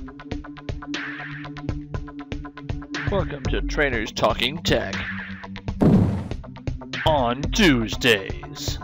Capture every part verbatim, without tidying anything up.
Welcome to Trainers Talking Tech on Tuesdays.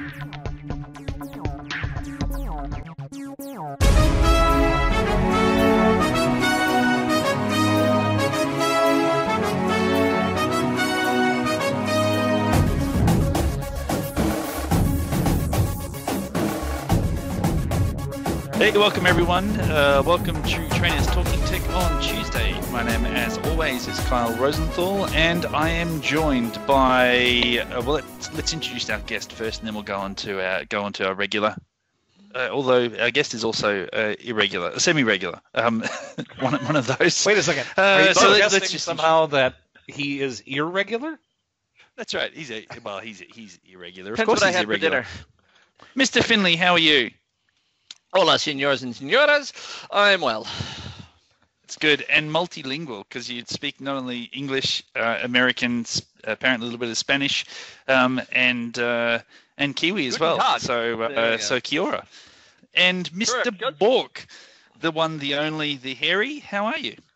Hey, welcome everyone. Uh, welcome to Trainers Talking Tech on Tuesday. My name, as always, is Kyle Rosenthal, and I am joined by. Uh, well, let's, let's introduce our guest first, and then we'll go on to our go on to our regular. Uh, although our guest is also uh, irregular, semi-regular. Um, one one of those. Wait a second. Uh, Are you so suggesting let's just somehow that he is irregular? That's right. He's a well. He's he's irregular. Of Depends course, what I he's had for irregular. dinner. Mister Finley, how are you? Hola, senores and senoras. I'm well. It's good, and multilingual, because you speak not only English, uh, American, apparently a little bit of Spanish, um, and uh, and Kiwi as Guten well. Tag. So There you uh, go. so kia ora. And Mister Correct. Bork, the one, the only, the hairy. How are you?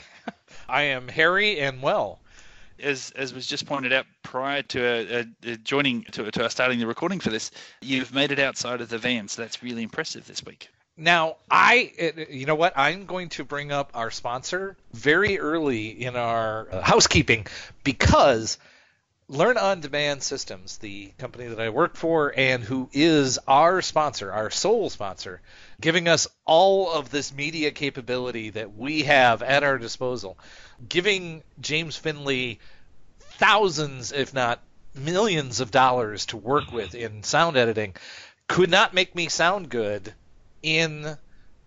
I am hairy and well. As as was just pointed out prior to uh, uh, joining to to us starting the recording for this, you've made it outside of the van, so that's really impressive this week. Now, I, it- you know what? I'm going to bring up our sponsor very early in our uh, housekeeping because Learn On Demand Systems, the company that I work for and who is our sponsor, our sole sponsor, giving us all of this media capability that we have at our disposal, giving James Finley thousands, if not millions of dollars to work with in sound editing, could not make me sound good in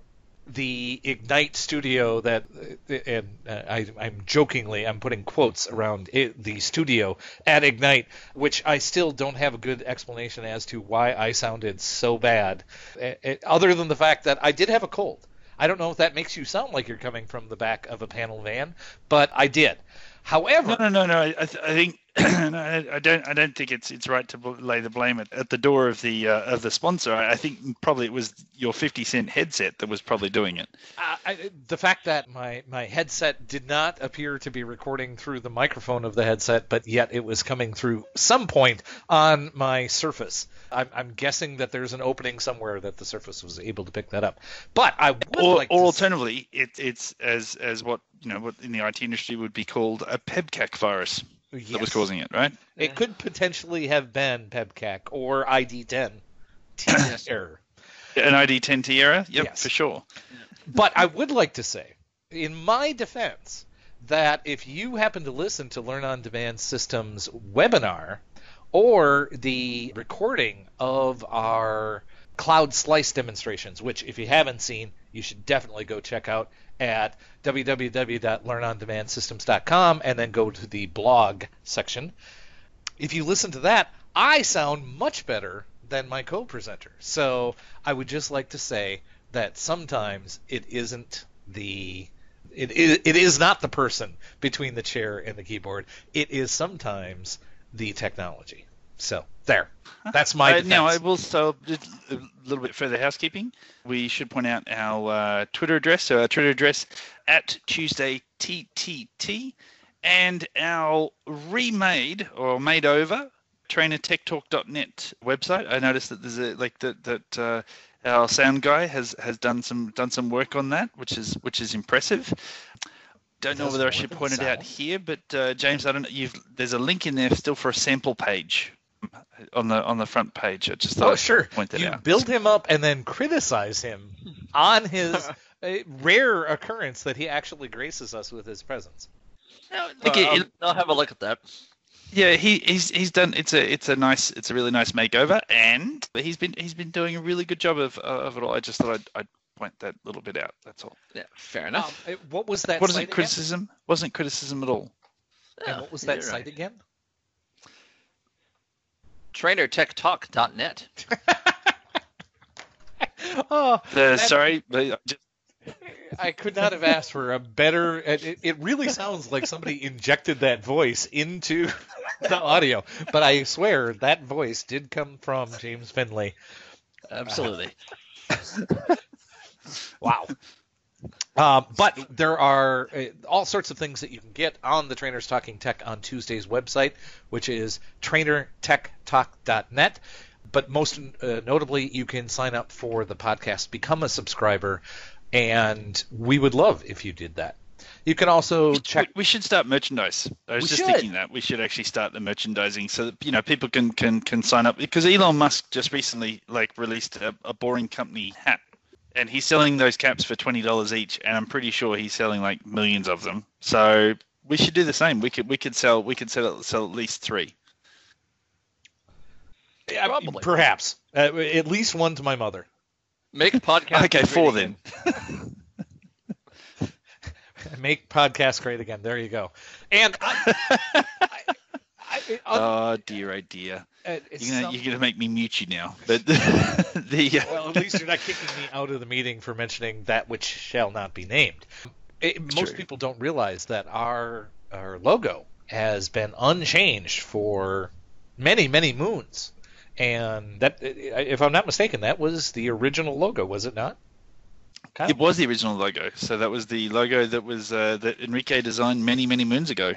the Ignite studio that, and uh, I, I'm jokingly, I'm putting quotes around it, the studio at Ignite, which I still don't have a good explanation as to why I sounded so bad, uh, uh, other than the fact that I did have a cold. I don't know if that makes you sound like you're coming from the back of a panel van, but I did. However, No, no, no, no. I, th- I think no, I I don't. I don't think it's it's right to bl- lay the blame at, at the door of the uh, of the sponsor. I, I think probably it was your fifty cent headset that was probably doing it. Uh, I, the fact that my, my headset did not appear to be recording through the microphone of the headset, but yet it was coming through some point on my Surface. I'm, I'm guessing that there's an opening somewhere that the Surface was able to pick that up. But I would Or, like or to alternatively, it, it's as as what you know what in the I T industry would be called a PEBCAC virus yes, that was causing it, right? it could potentially have been PEBCAC or I D ten T error. An I D ten T error. Yep, Yes. for sure. But I would like to say, in my defense, that if you happen to listen to Learn On Demand Systems webinar or the recording of our Cloud Slice demonstrations, which if you haven't seen, you should definitely go check out at w w w dot learn on demand systems dot com and then go to the blog section. If you listen to that, I sound much better than my co-presenter. So I would just like to say that sometimes it isn't the it is, it is not the person between the chair and the keyboard. It is sometimes the technology. So there, that's my Uh, defense. now I will so just a little bit further housekeeping. We should point out our uh, Twitter address. So our Twitter address at Tuesday T T T, and our remade or made over trainer tech talk dot net website. I noticed that there's a like that that uh, our sound guy has has done some done some work on that, which is which is impressive. Don't know Does whether I more should than point it out sound. here, but uh, James, I don't know. You've there's a link in there still for a sample page on the on the front page. I just thought Oh, I'd sure. point that You out. build him up and then criticize him on his uh, rare occurrence that he actually graces us with his presence. No, Okay, I'll, it- I'll have a look at that. Yeah, he, he's he's done. It's a it's a nice it's a really nice makeover, and he's been he's been doing a really good job of of it all. I just thought I'd, I'd point that little bit out. That's all. Yeah, fair Um, enough. uh, what was that What is site it? again? Criticism? Wasn't criticism at all. And Yeah, what was that you're site right. again? trainer tech talk dot net. Oh, Uh, that- sorry, but I just I could not have asked for a better. It, it really sounds like somebody injected that voice into the audio, but I swear that voice did come from James Finley. Absolutely. Wow. Uh, but there are uh, all sorts of things that you can get on the Trainers Talking Tech on Tuesday's website, which is trainer tech talk dot net. But most uh, notably, you can sign up for the podcast, become a subscriber, and we would love if you did that. You can also check. We should start merchandise. I was We just should. thinking that we should actually start the merchandising so that you know people can can can sign up, because Elon Musk just recently like released a, a Boring Company hat, and he's selling those caps for twenty dollars each, and I'm pretty sure he's selling like millions of them. So we should do the same. We could we could sell we could sell sell at least three. Yeah, Probably. perhaps uh, at least one to my mother. Make a podcast. Okay, four then. Make podcasts great again. There you go. And I, I, I, Oh dear, oh dear. uh, it's You're gonna, some- you're gonna make me mute you now. But the uh, well, at least you're not kicking me out of the meeting for mentioning that which shall not be named. It, most True. people don't realize that our our logo has been unchanged for many, many moons. And that, if I'm not mistaken, that was the original logo, was it not? Kyle? it was the original logo. So that was the logo that was uh, that Enrique designed many many moons ago.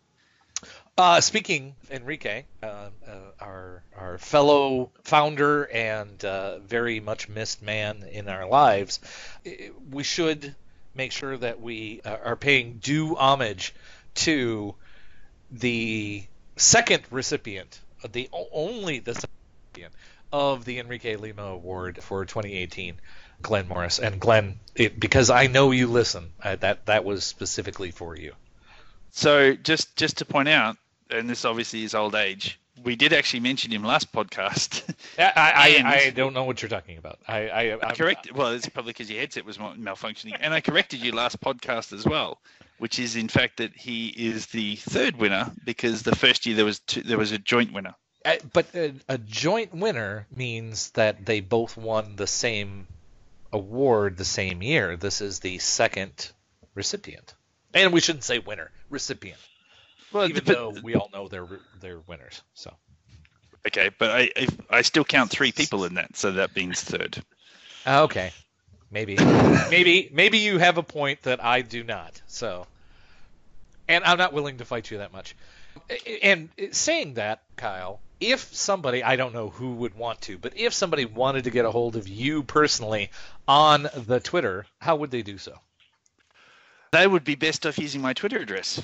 Uh, speaking, Enrique, uh, uh, our our fellow founder and uh, very much missed man in our lives, i- we should make sure that we uh, are paying due homage to the second recipient, uh, the o- only the second recipient of the Enrique Lima Award for twenty eighteen, Glenn Morris. And Glenn, it, because I know you listen, uh, that that was specifically for you. So just just to point out, and this obviously is old age, we did actually mention him last podcast. I, I, And- I don't know what you're talking about. I, I, I I'm- corrected. Well, it's probably because your headset was mal- malfunctioning, and I corrected you last podcast as well, which is in fact that he is the third winner, because the first year there was two, there was a joint winner. Uh, but a, a joint winner means that they both won the same award the same year. This is the second recipient, and we shouldn't say winner, recipient, Well, even but- though we all know they're they're winners. So okay, but I, I I still count three people in that, so that means third. okay, maybe maybe maybe you have a point that I do not. So, and I'm not willing to fight you that much. And saying that, Kyle, if somebody, I don't know who would want to, but if somebody wanted to get a hold of you personally on the Twitter, how would they do so? They would be best off using my Twitter address.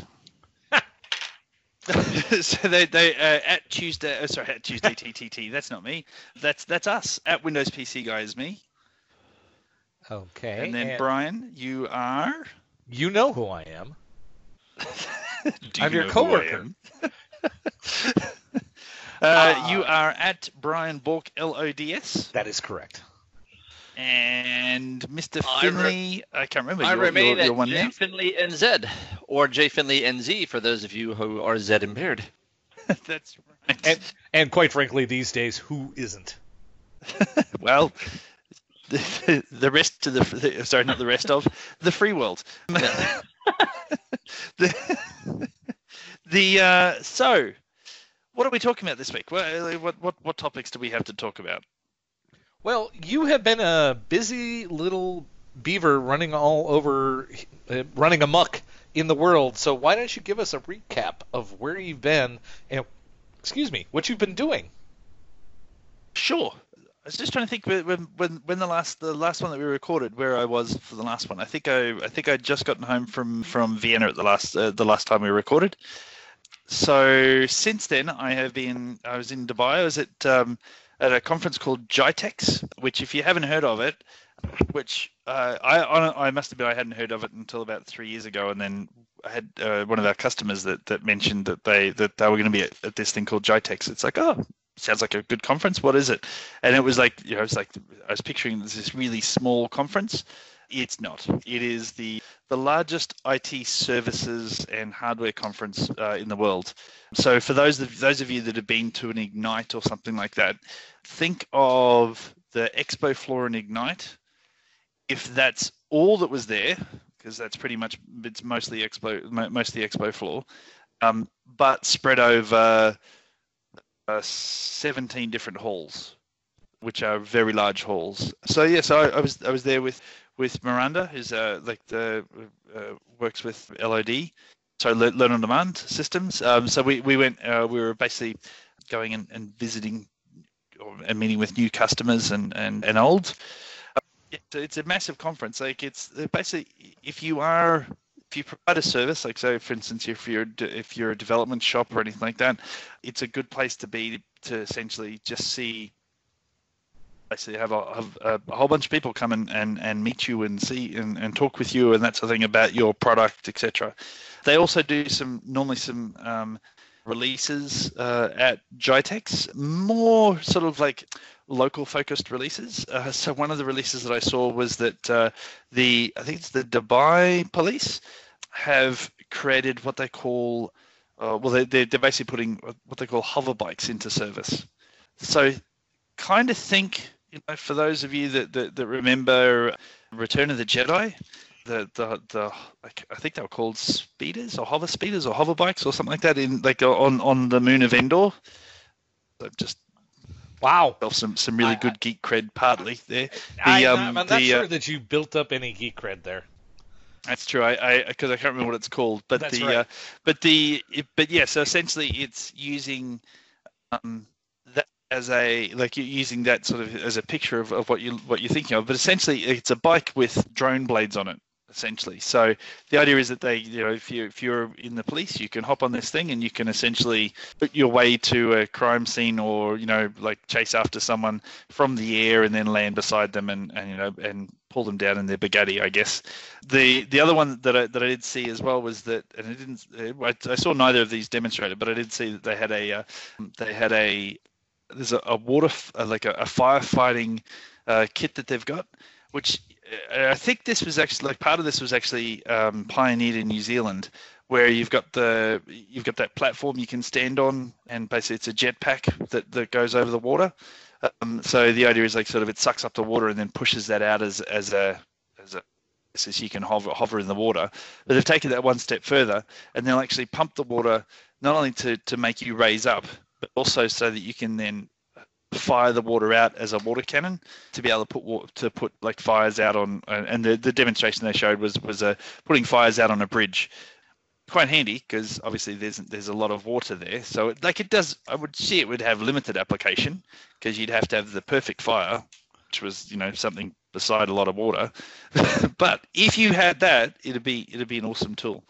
So they they uh, at Tuesday, uh, sorry, at Tuesday T T T. That's not me. That's that's us. At Windows P C Guy is me. Okay. And then Brian, you are. you know who I am. Do I'm you your know who I coworker. am? uh, you are at Brian Bork L O D S. That is correct. And Mister I re- Finley, I can't remember. I your, remain your, your at one J name. Finley N Z, or J Finley N Z for those of you who are Z impaired. That's right. And and quite frankly, these days, who isn't? Well, the, the rest of the, the sorry, not the rest of the free world. the the uh, so, what are we talking about this week? What what what what topics do we have to talk about? Well, you have been a busy little beaver running all over, uh, running amok in the world. So why don't you give us a recap of where you've been and, excuse me, what you've been doing? Sure. I was just trying to think when when when the last the last one that we recorded, where I was for the last one. I think I I think I'd just gotten home from from Vienna at the last uh, the last time we recorded. So since then, I have been I was in Dubai. I was at um, at a conference called GITEX, which if you haven't heard of it, which uh, I I must admit I hadn't heard of it until about three years ago, and then I had uh, one of our customers that, that mentioned that they that they were going to be at, at this thing called GITEX. It's like, oh, sounds like a good conference. What is it? And it was like, you know, it's like I was picturing this really small conference. It's not. It is the the largest I T services and hardware conference uh, in the world. So for those of those of you that have been to an Ignite or something like that, think of the expo floor in Ignite. If that's all that was there, because that's pretty much it's mostly expo mostly expo floor, um, but spread over uh, seventeen different halls, which are very large halls. So yeah, so I, I was I was there with with Miranda, who's uh, like the uh, works with L O D, so Learn on Demand systems. Um, so we we went, uh, we were basically going and, and visiting or, and meeting with new customers and and and old. It's a, it's a massive conference. Like it's basically, if you are if you provide a service, like so for instance, if you're if you're a development shop or anything like that, it's a good place to be to essentially just see. Basically, have a, have a whole bunch of people come and, and, and meet you and see and, and talk with you and that sort of thing about your product, et cetera. They also do some normally some um, releases uh, at GITEX, more sort of like local focused releases. Uh, so one of the releases that I saw was that uh, the I think it's the Dubai police have created what they call uh, well they they're basically putting what they call hover bikes into service. So kind of think, you know, for those of you that, that, that remember Return of the Jedi, the the the like, I think they were called speeders or hover speeders or hover bikes or something like that in like on, on the moon of Endor. So just wow, some some really I, good geek cred partly there. The, I, um, I'm not the, sure uh, that you built up any geek cred there. That's true. I because I, I can't remember what it's called, but That's the right. uh, but the it, but yeah. So essentially, it's using um, that as a like you're using that sort of as a picture of, of what you what you're thinking of. But essentially, it's a bike with drone blades on it. Essentially, so the idea is that they, you know, if you if you're in the police, you can hop on this thing and you can essentially put your way to a crime scene, or you know, like chase after someone from the air and then land beside them and, and you know and pull them down in their Bugatti, I guess. The the other one that I that I did see as well was that, and it didn't, I, I saw neither of these demonstrated, but I did see that they had a uh, they had a there's a, a water like a, a firefighting uh, kit that they've got, which. I think this was actually like part of this was actually um, pioneered in New Zealand, where you've got the you've got that platform you can stand on, and basically it's a jetpack that, that goes over the water. Um, so the idea is like sort of it sucks up the water and then pushes that out as as a as a so you can hover hover in the water. But they've taken that one step further, and they'll actually pump the water not only to to make you raise up, but also so that you can then fire the water out as a water cannon to be able to put to put like fires out on, and the, the demonstration they showed was was uh, putting fires out on a bridge. Quite handy because obviously there's there's a lot of water there, so it, like it does. I would see it would have limited application because you'd have to have the perfect fire, which was you know something beside a lot of water. But if you had that, it'd be it'd be an awesome tool.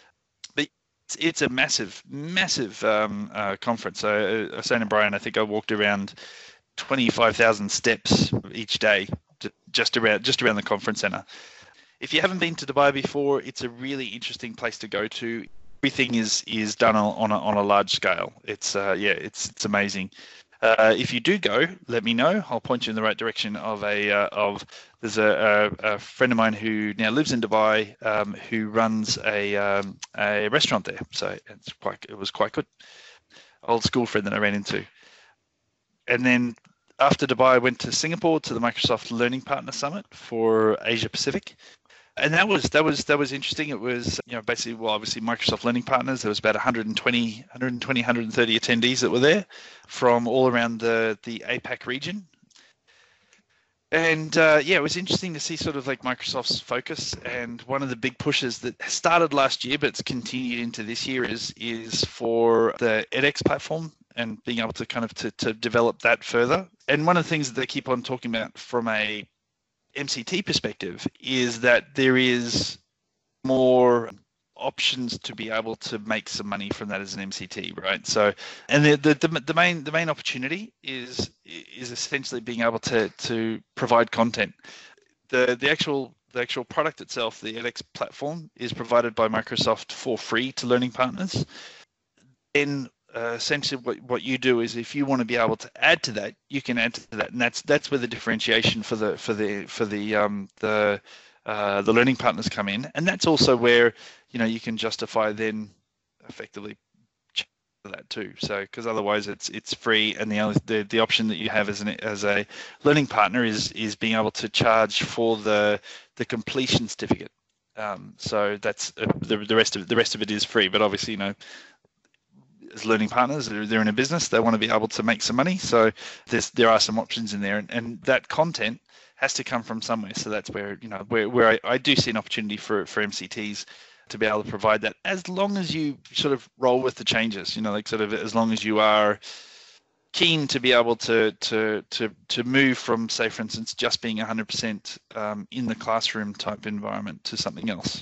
But it's, it's a massive massive um, uh, conference. So uh, I was saying to Brian, I think I walked around twenty-five thousand steps each day just around just around the conference center. If you haven't been to Dubai before, it's a really interesting place to go to. Everything is is done on a, on a large scale. It's uh, yeah, it's it's amazing. Uh, if you do go, let me know. I'll point you in the right direction of a uh, of. There's a, a, a friend of mine who now lives in Dubai, um, who runs a um, a restaurant there. So it's quite it was quite good. Old school friend that I ran into. And then after Dubai, I went to Singapore to the Microsoft Learning Partner Summit for Asia Pacific. And that was that was that was interesting. It was you know basically well obviously Microsoft Learning Partners. There was about one hundred twenty, one hundred twenty, one hundred thirty attendees that were there from all around the the APAC region. And uh, yeah, it was interesting to see sort of like Microsoft's focus. And one of the big pushes that started last year, but it's continued into this year, is is for the edX platform and being able to kind of to, to develop that further. And one of the things that they keep on talking about from a M C T perspective is that there is more options to be able to make some money from that as an M C T, right? So, and the the, the, the main the main opportunity is is essentially being able to to provide content. The the actual the actual product itself, the edX platform, is provided by Microsoft for free to learning partners. Then Uh, essentially what, what you do is if you want to be able to add to that, you can add to that, and that's that's where the differentiation for the for the for the um the uh, the learning partners come in, and that's also where you know you can justify then effectively that too. So because otherwise it's it's free, and the only the, the option that you have as an as a learning partner is is being able to charge for the the completion certificate. Um, so that's uh, the the rest of the rest of it is free, but obviously you know. As learning partners, they're in a business, they want to be able to make some money. So there's, there are some options in there. And, and that content has to come from somewhere. So that's where, you know, where, where I, I do see an opportunity for, for M C Ts to be able to provide that, as long as you sort of roll with the changes, you know, like sort of as long as you are keen to be able to to to to move from, say, for instance, just being one hundred percent um, in the classroom type environment to something else.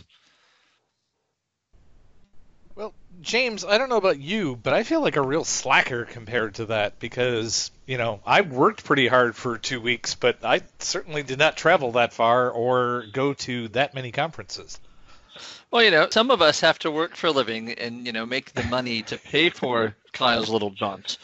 Well, James, I don't know about you, but I feel like a real slacker compared to that because, you know, I worked pretty hard for two weeks, but I certainly did not travel that far or go to that many conferences. Well, you know, some of us have to work for a living and, you know, make the money to pay for Kyle's little jaunts.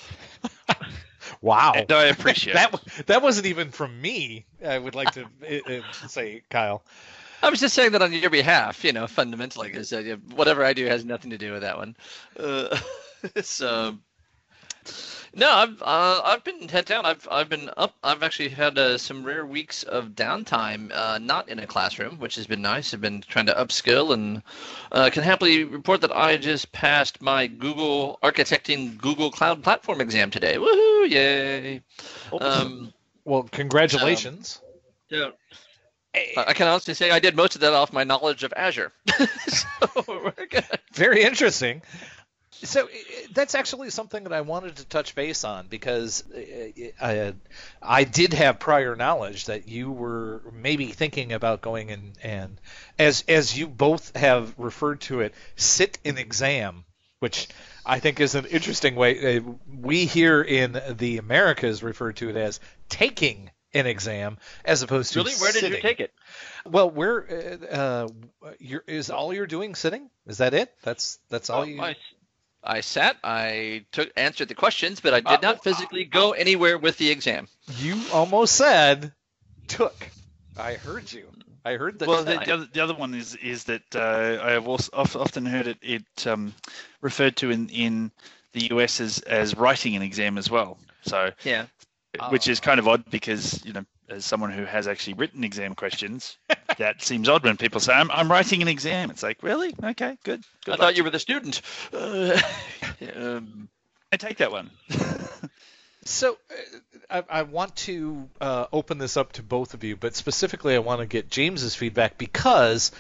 Wow. And I appreciate that. it. That wasn't even from me, I would like to uh, say, Kyle. I was just saying that on your behalf, you know, fundamentally, because uh, whatever I do has nothing to do with that one. Uh, so, no, I've uh, I've been head down. I've I've been up. I've actually had uh, some rare weeks of downtime, uh, not in a classroom, which has been nice. I've been trying to upskill, and uh, can happily report that I just passed my Google Architecting Google Cloud Platform exam today. Woohoo! Yay! Um, well, congratulations. Um, yeah. I can honestly say I did most of that off my knowledge of Azure. So we're good. Very interesting. So that's actually something that I wanted to touch base on because I, I did have prior knowledge that you were maybe thinking about going and, and as as you both have referred to it, sit an exam, which I think is an interesting way. We here in the Americas refer to it as taking an exam as opposed to really? Where did sitting. you take it? Well, where uh, you're, is all you're doing sitting? Is that it? That's that's all oh, you. I, I sat. I took answered the questions, but I did uh, not physically uh, go anywhere with the exam. You almost said took. I heard you. I heard that. Well, the, the, other, the other one is is that uh, I have also often heard it it um, referred to in, in the U S as as writing an exam as well. So yeah. Which is kind of odd because, you know, as someone who has actually written exam questions, that seems odd when people say, I'm, I'm writing an exam. It's like, really? Okay, good. good I luck. thought you were the student. Uh, um, I take that one. So uh, I, I want to uh, open this up to both of you, but specifically I want to get James's feedback because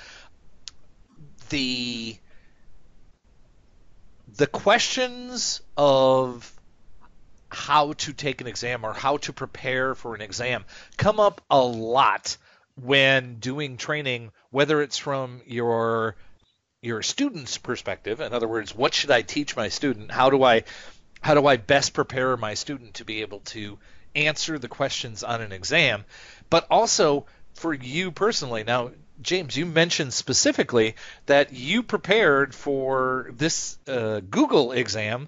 the the questions of how to take an exam or how to prepare for an exam come up a lot when doing training, whether it's from your your student's perspective. In other words, what should I teach my student? How do I how do I best prepare my student to be able to answer the questions on an exam? But also for you personally. Now, James, you mentioned specifically that you prepared for this uh, Google exam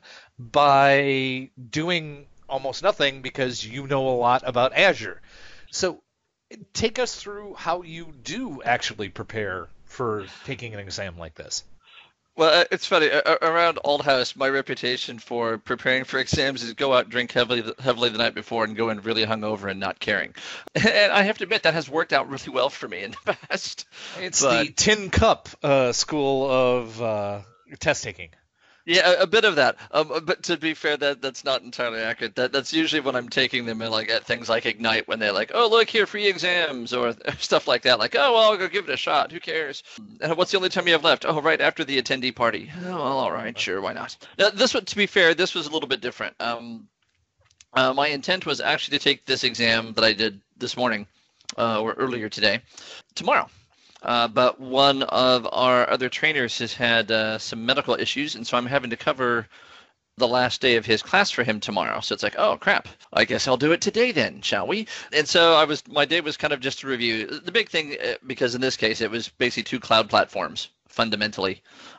by doing almost nothing because you know a lot about Azure. So take us through how you do actually prepare for taking an exam like this. Well, it's funny. Around Old House, my reputation for preparing for exams is go out, drink heavily, heavily the night before, and go in really hungover and not caring. And I have to admit that has worked out really well for me in the past. It's but, the Tin Cup uh, school of uh, test taking. Yeah, a, a bit of that. Um, but to be fair, that that's not entirely accurate. That that's usually when I'm taking them in, like at things like Ignite, when they're like, "Oh, look here, free exams," or stuff like that. Like, "Oh, well, I'll go give it a shot. Who cares?" And what's the only time you have left? Oh, right after the attendee party. Oh, well, all right, sure, why not? Now, this one, to be fair, this was a little bit different. Um, uh, my intent was actually to take this exam that I did this morning, uh, or earlier today, tomorrow. Uh, but one of our other trainers has had uh, some medical issues, and so I'm having to cover the last day of his class for him tomorrow. So it's like, oh crap, I guess I'll do it today then, shall we? And so I was, my day was kind of just to review. The big thing, because in this case it was basically two cloud platforms fundamentally.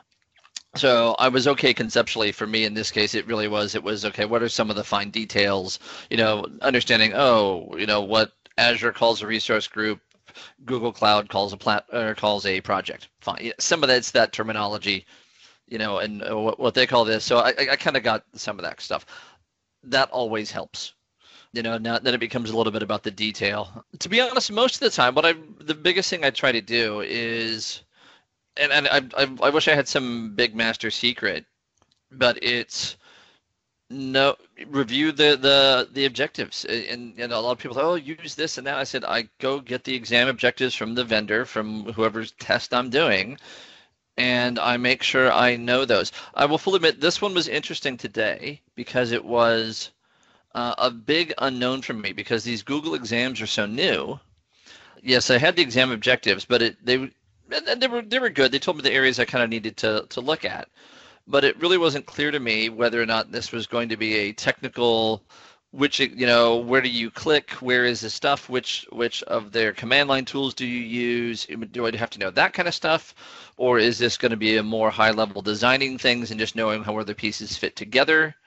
So I was okay conceptually. For me in this case, it really was. It was okay. What are some of the fine details? You know, understanding. Oh, you know what Azure calls a resource group. Google Cloud calls a plat or calls a project. Fine. Some of that's that terminology, you know, and what, what they call this. So I, I kind of got some of that stuff. That always helps, you know. Now then it becomes a little bit about the detail. To be honest, most of the time, what I the biggest thing I try to do is, and and I I, I wish I had some big master secret, but it's No, review the the the objectives, and and a lot of people say, oh, use this and that. I said, I go get the exam objectives from the vendor, from whoever's test I'm doing, and I make sure I know those. I will fully admit this one was interesting today because it was uh, a big unknown for me because these Google exams are so new. Yes, I had the exam objectives, but it they and they were they were good. They told me the areas I kind of needed to to look at. But it really wasn't clear to me whether or not this was going to be a technical, which, you know, where do you click, where is the stuff, which which of their command line tools do you use, do I have to know that kind of stuff, or is this going to be a more high level designing things and just knowing how other pieces fit together?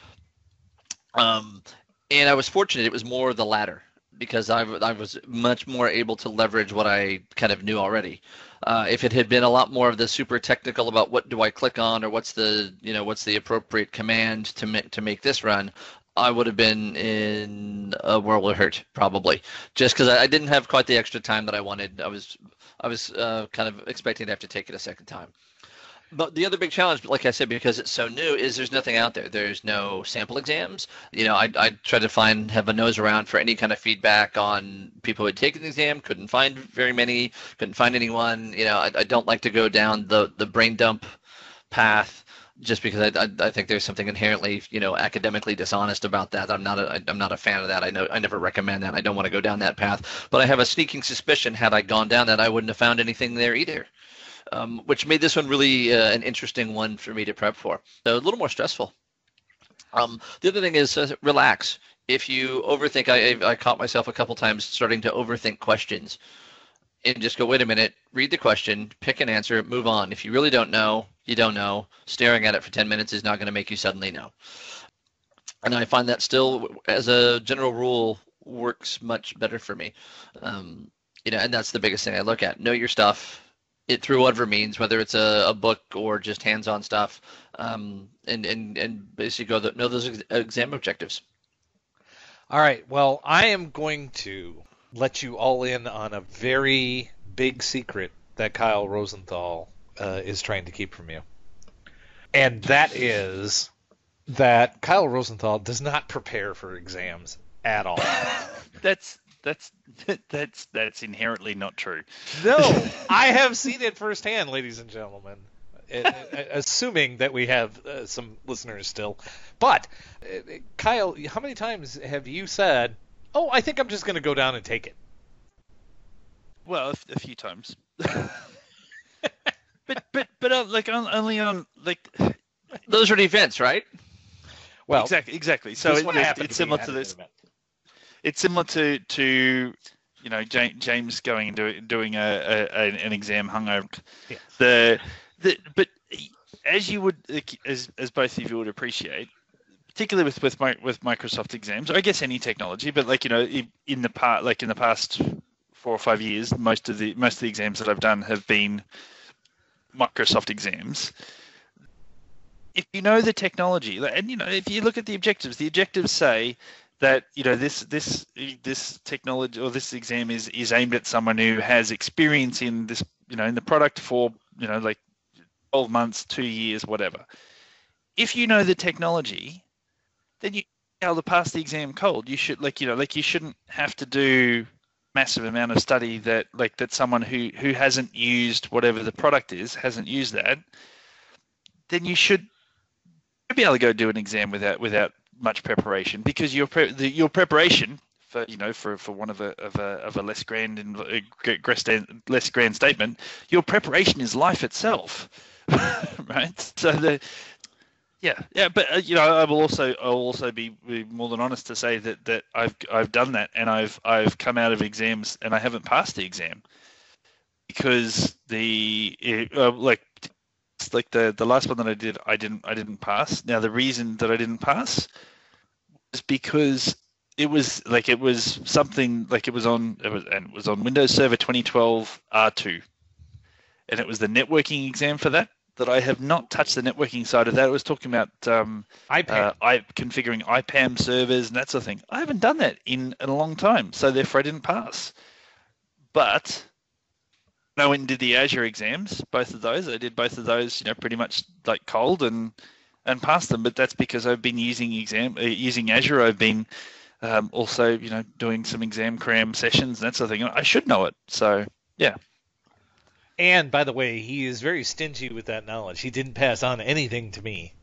Um, and I was fortunate it was more of the latter, because I, I was much more able to leverage what I kind of knew already. Uh, if it had been a lot more of the super technical about what do I click on or what's the you know what's the appropriate command to make to make this run, I would have been in a world of hurt probably, just because I, I didn't have quite the extra time that I wanted. I was I was uh, kind of expecting to have to take it a second time. But the other big challenge, like I said, because it's so new, is there's nothing out there. There's no sample exams. You know, I I tried to find, have a nose around for any kind of feedback on people who had taken the exam. Couldn't find very many. Couldn't find anyone. You know, I, I don't like to go down the, the brain dump path, just because I, I I think there's something inherently, you know, academically dishonest about that. I'm not a I'm not a fan of that. I know I never recommend that. I don't want to go down that path. But I have a sneaking suspicion, had I gone down that, I wouldn't have found anything there either. Um, which made this one really uh, an interesting one for me to prep for. So a little more stressful. Um, the other thing is uh, relax. If you overthink, I, I caught myself a couple times starting to overthink questions and just go, wait a minute, read the question, pick an answer, move on. If you really don't know, you don't know. Staring at it for ten minutes is not going to make you suddenly know. And I find that still, as a general rule, works much better for me. Um, you know, and that's the biggest thing I look at. Know your stuff. It through whatever means, whether it's a, a book or just hands-on stuff, um, and, and, and basically go the, know those ex- exam objectives. All right. Well, I am going to let you all in on a very big secret that Kyle Rosenthal uh, is trying to keep from you. And that is that Kyle Rosenthal does not prepare for exams at all. That's that's that's that's inherently not true. No, I have seen it firsthand, ladies and gentlemen. Assuming that we have uh, some listeners still. But, uh, Kyle, how many times have you said, oh, I think I'm just going to go down and take it? Well, a, a few times. but but but uh, like on, only on like those are the events, right? Well, exactly, exactly. So it, it, it's similar to this. Event. It's similar to to you know James going and do, doing a, a an exam hungover. Yeah. The the but as you would as as both of you would appreciate, particularly with with my, with Microsoft exams, or I guess any technology, but like you know in the part like in the past four or five years, most of the most of the exams that I've done have been Microsoft exams. If you know the technology, and you know if you look at the objectives, the objectives say that you know this this this technology or this exam is is aimed at someone who has experience in this you know in the product for you know like twelve months, two years, whatever. If you know the technology, then you be able to pass the exam cold. You should like you know like you shouldn't have to do massive amount of study that like that someone who who hasn't used whatever the product is hasn't used that. Then you should be able to go do an exam without without much preparation, because your pre- the, your preparation for you know for, for one of a of a of a less grand and less grand statement, your preparation is life itself, right? So the yeah yeah, but uh, you know I will also I'll also be, be more than honest to say that that I've I've done that, and I've I've come out of exams and I haven't passed the exam because the uh, like. Like the, the last one that I did, I didn't I didn't pass. Now the reason that I didn't pass was because it was like it was something like it was on it was and it was on Windows Server twenty twelve R two, and it was the networking exam for that. That I have not touched the networking side of that. It was talking about um, I P A M. Uh, I configuring I P A M servers and that sort of thing. I haven't done that in, in a long time, so therefore I didn't pass. But I went and did the Azure exams, both of those. I did both of those, you know, pretty much like cold, and and pass them. But that's because I've been using exam uh, using Azure. I've been um, also, you know, doing some exam cram sessions and that sort of thing. I should know it. So yeah. And by the way, he is very stingy with that knowledge. He didn't pass on anything to me,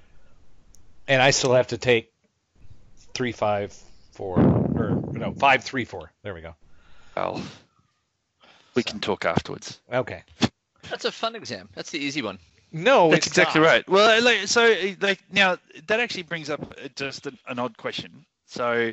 and I still have to take three, five, four, or no, five, three, four. There we go. Well, we can talk afterwards. Okay. That's a fun exam. That's the easy one. No, That's it's exactly not. right. Well, like, so like now that actually brings up just an, an odd question. So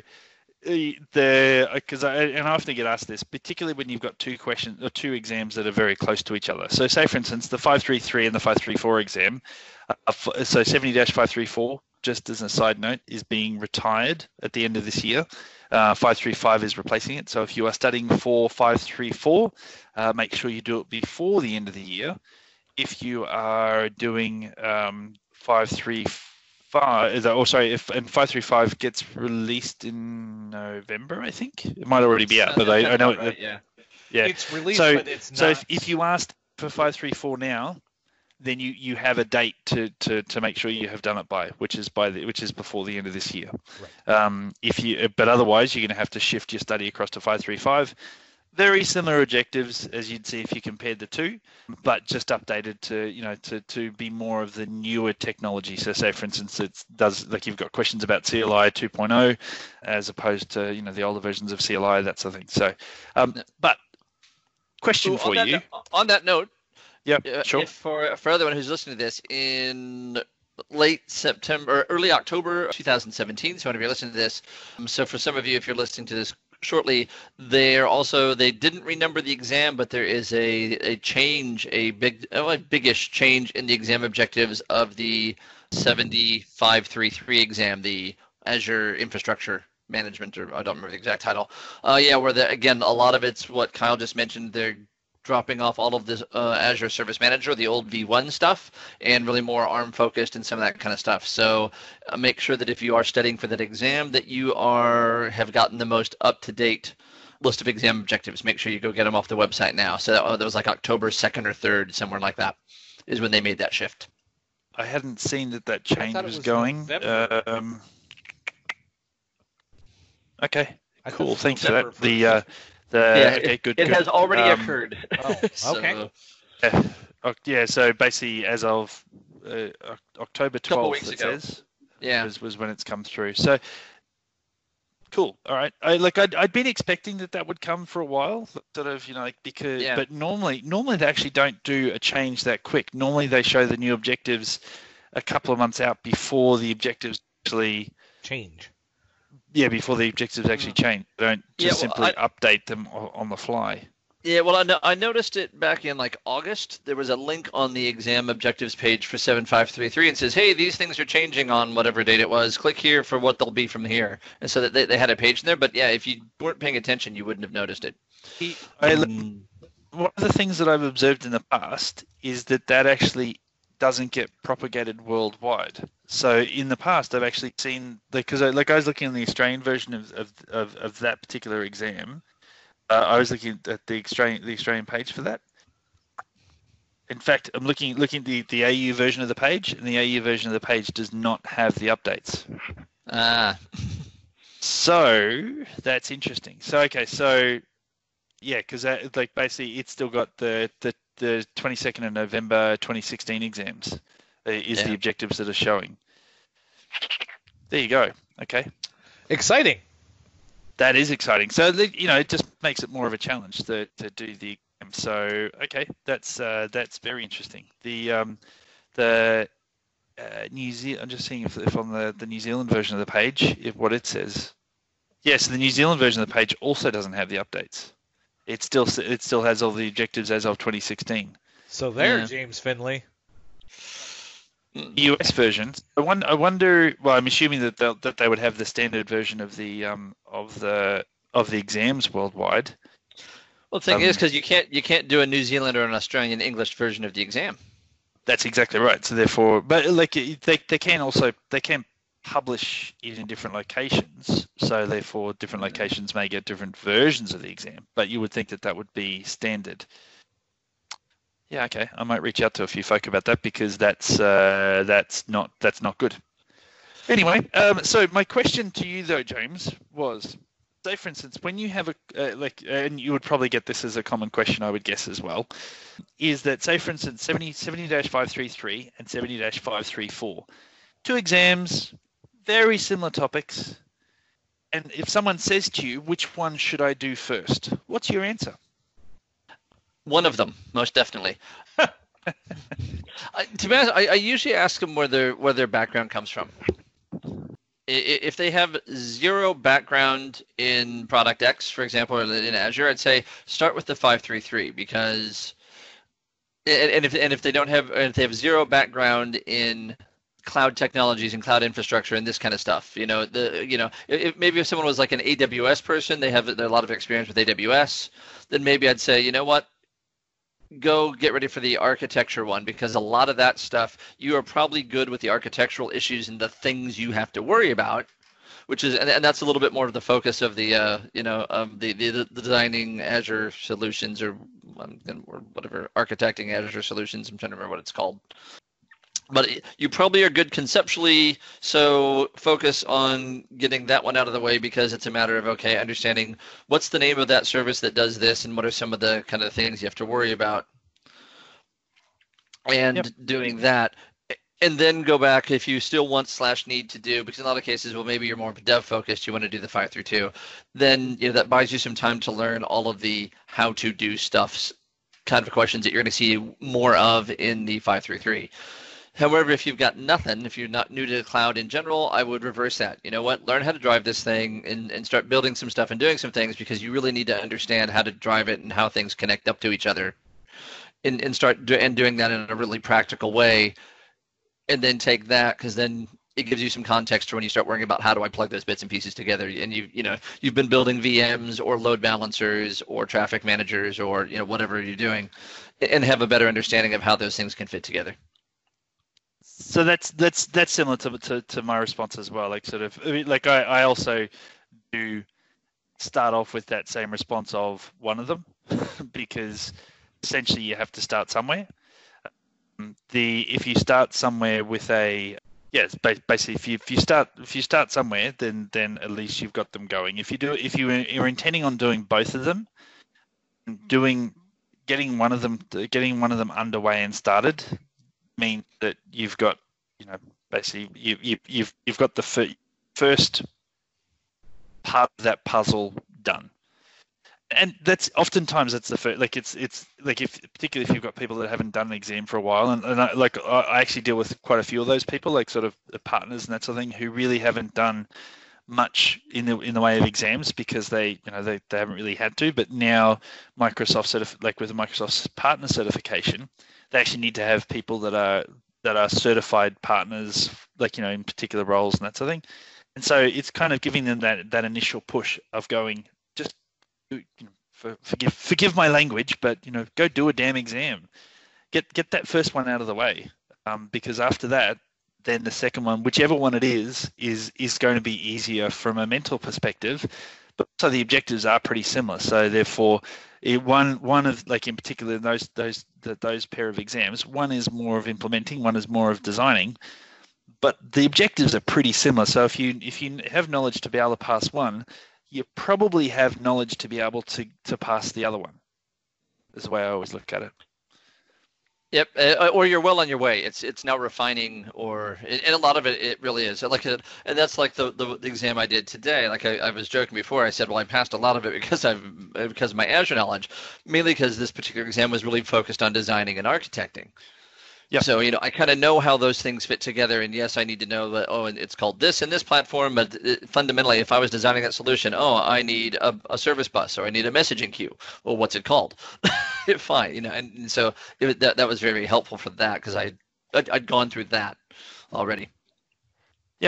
the because I and I often get asked this, particularly when you've got two questions or two exams that are very close to each other. So say for instance the five three three and the five three four exam. Uh, so seventy dash five three four, just as a side note, is being retired at the end of this year. Uh, five three five is replacing it. So if you are studying for five three four, uh, make sure you do it before the end of the year. If you are doing um, five three five, oh sorry, if and five three five gets released in November, I think it might already be out, but I, I know it. Right, yeah. Yeah. It's released, so, but it's not. So if, if you asked for five three four now, then you, you have a date to, to, to make sure you have done it by, which is by the which is before the end of this year. Right. Um, if you, but otherwise, you're going to have to shift your study across to five three five. Very similar objectives as you'd see if you compared the two, but just updated to you know to, to be more of the newer technology. So say for instance, it does like you've got questions about C L I two point oh as opposed to you know the older versions of C L I, that sort of thing. So, um, but question Ooh, for on you. That, on that note, yeah, uh, sure. If for for everyone who's listening to this in late September, early October two thousand seventeen, so whenever you're listening to this, um, so for some of you, if you're listening to this shortly, they're also they didn't renumber the exam, but there is a a change, a big, oh, a biggish change in the exam objectives of the seventy-five thirty-three exam, the Azure Infrastructure Management, or I don't remember the exact title. Uh, yeah, where the, again, a lot of it's what Kyle just mentioned. They're dropping off all of this uh, Azure Service Manager, the old V one stuff, and really more ARM focused and some of that kind of stuff. So uh, make sure that if you are studying for that exam, that you are have gotten the most up-to-date list of exam objectives. Make sure you go get them off the website now. So that, uh, that was like October second or third, somewhere like that, is when they made that shift. I hadn't seen that that change was, was going. Um, okay, cool. Thanks for that. The uh, the yeah, okay, it, good. It good. has already um, occurred. Oh, So, okay. Yeah, oh, yeah, so basically as of uh, October Couple twelfth, weeks it ago. says, yeah. was, was when it's come through. So cool. All right. I, like I'd, I'd been expecting that that would come for a while, sort of, you know, like because, Yeah. but normally, normally they actually don't do a change that quick. Normally they show the new objectives a couple of months out before the objectives actually Change. Yeah, before the objectives actually change. They don't just Yeah, well, simply update them o- on the fly. Yeah, well, I, no, I noticed it back in like August. There was a link on the exam objectives page for seven five three three and says, hey, these things are changing on whatever date it was. Click here for what they'll be from here. And so that they, they had a page in there. But yeah, if you weren't paying attention, you wouldn't have noticed it. I, one of the things that I've observed in the past is that that actually doesn't get propagated worldwide. So in the past, I've actually seen, because like, like I was looking at the Australian version of, of, of, of that particular exam. Uh, I was looking at the Australian the Australian page for that. In fact, I'm looking looking at the, the A U version of the page, and the A U version of the page does not have the updates. Ah. So that's interesting. So okay, so yeah, because like basically it's still got the the, the twenty-second of November twenty sixteen exams uh, is Yeah. the objectives that are showing. There you go. Okay. Exciting. That is exciting. So, you know, it just makes it more of a challenge to, to do the exam. So, okay, that's uh, that's very interesting. The um, the uh, New Zealand. I'm just seeing if, if on the, the New Zealand version of the page, if what it says. Yes, the New Zealand version of the page also doesn't have the updates. It still it still has all the objectives as of twenty sixteen. So there, Yeah. James Finley. U S version. I wonder. I wonder. Well, I'm assuming that they that they would have the standard version of the um of the of the exams worldwide. Well, the thing Um, is, because you can't you can't do a New Zealand or an Australian English version of the exam. That's exactly right. So therefore, but like they they can also they can publish it in different locations. So therefore, different locations may get different versions of the exam. But you would think that that would be standard. Yeah, okay. I might reach out to a few folk about that because that's uh, that's not that's not good. Anyway, um, so my question to you though, James, was, say for instance, when you have a uh, like, and you would probably get this as a common question, I would guess as well, is that say for instance, seventy dash five thirty-three and seventy dash five thirty-four, two exams, very similar topics, and if someone says to you, which one should I do first? What's your answer? One of them, most definitely. I, to be honest, I, I usually ask them where their where their background comes from. I- If they have zero background in Product X, for example, or in Azure, I'd say start with the five thirty-three because, and, and if and if they don't have, and if they have zero background in cloud technologies and cloud infrastructure and this kind of stuff, you know, the you know, if, maybe if someone was like an A W S person, they have a lot of experience with A W S, then maybe I'd say, you know what, go get ready for the architecture one, because a lot of that stuff, you are probably good with the architectural issues and the things you have to worry about, which is, and, and that's a little bit more of the focus of the, uh, you know, um, the, the, the designing Azure solutions or, um, or whatever, architecting Azure solutions. I'm trying to remember what it's called. But you probably are good conceptually, so focus on getting that one out of the way, because it's a matter of, okay, understanding what's the name of that service that does this and what are some of the kind of things you have to worry about, and yep. doing that. And then go back if you still want slash need to do, because in a lot of cases, well, maybe you're more dev focused, you want to do the five through two, then you know that buys you some time to learn all of the how to do stuffs kind of questions that you're going to see more of in the five through three. However, if you've got nothing, if you're not new to the cloud in general, I would reverse that. You know what? Learn how to drive this thing and, and start building some stuff and doing some things, because you really need to understand how to drive it and how things connect up to each other, and, and start do, and doing that in a really practical way. And then take that, because then it gives you some context for when you start worrying about how do I plug those bits and pieces together. And you you know you've been building V Ms or load balancers or traffic managers or you know whatever you're doing, and have a better understanding of how those things can fit together. So that's that's that's similar to, to to my response as well. Like sort of I mean, like I, I also do start off with that same response of one of them, because essentially you have to start somewhere. Um, the if you start somewhere with a yes, basically if you if you start if you start somewhere, then then at least you've got them going. If you do if you you're intending on doing both of them, doing getting one of them getting one of them underway and started, mean that you've got, you know, basically you, you, you've you've got the fir- first part of that puzzle done, and that's oftentimes that's the first. Like it's it's like if particularly if you've got people that haven't done an exam for a while, and, and I, like I actually deal with quite a few of those people, like sort of partners and that sort of thing, who really haven't done much in the in the way of exams because they you know they, they haven't really had to. But now Microsoft certif- like with the Microsoft's partner certification, they actually need to have people that are that are certified partners, like, you know, in particular roles and that sort of thing. And so it's kind of giving them that, that initial push of going, just, you know, for, forgive forgive my language, but, you know, go do a damn exam. Get get that first one out of the way, um, because after that, then the second one, whichever one it is, is is going to be easier from a mental perspective. But so the objectives are pretty similar. So therefore, it, one one of like in particular those those the, those pair of exams, one is more of implementing, one is more of designing, but the objectives are pretty similar. So if you if you have knowledge to be able to pass one, you probably have knowledge to be able to to pass the other one. Is the way I always look at it. Yep, uh, or you're well on your way. It's it's now refining, or and a lot of it it really is. Like, and that's like the, the, the exam I did today. Like I, I was joking before. I said, well, I passed a lot of it because I've because of my Azure knowledge, mainly because this particular exam was really focused on designing and architecting. Yeah. So, you know, I kind of know how those things fit together. And yes, I need to know that, oh, and it's called this in this platform. But it, fundamentally, if I was designing that solution, oh, I need a, a service bus or I need a messaging queue. Well, what's it called? Fine. You know, and, and so it, that, that was very helpful for that because I, I'd, I'd gone through that already. Yeah.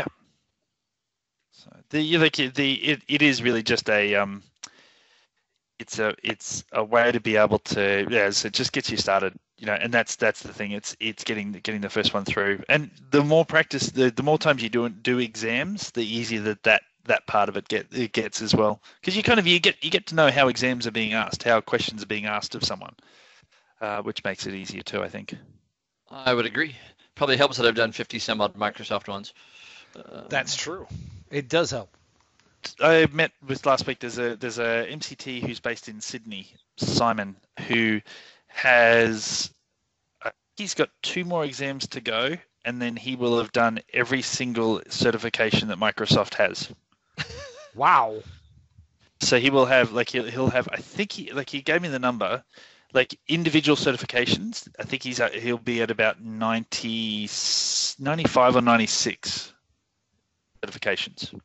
So the like the it, it is really just a um, it's a it's a way to be able to yeah, so it just gets you started. You know, and that's that's the thing. It's it's getting getting the first one through, and the more practice, the, the more times you do do exams, the easier that that, that part of it get it gets as well. Because you kind of you get you get to know how exams are being asked, how questions are being asked of someone. uh, which makes it easier too, I think. I would agree. Probably helps that I've done fifty some odd Microsoft ones. Uh, That's true. It does help. I met with last week. There's a there's a M C T who's based in Sydney, Simon, who has uh, he's got two more exams to go, and then he will have done every single certification that Microsoft has. Wow. So he will have like he'll he'll have I think he like he gave me the number, like individual certifications. I think he's at, he'll be at about ninety, ninety-five or ninety-six certifications.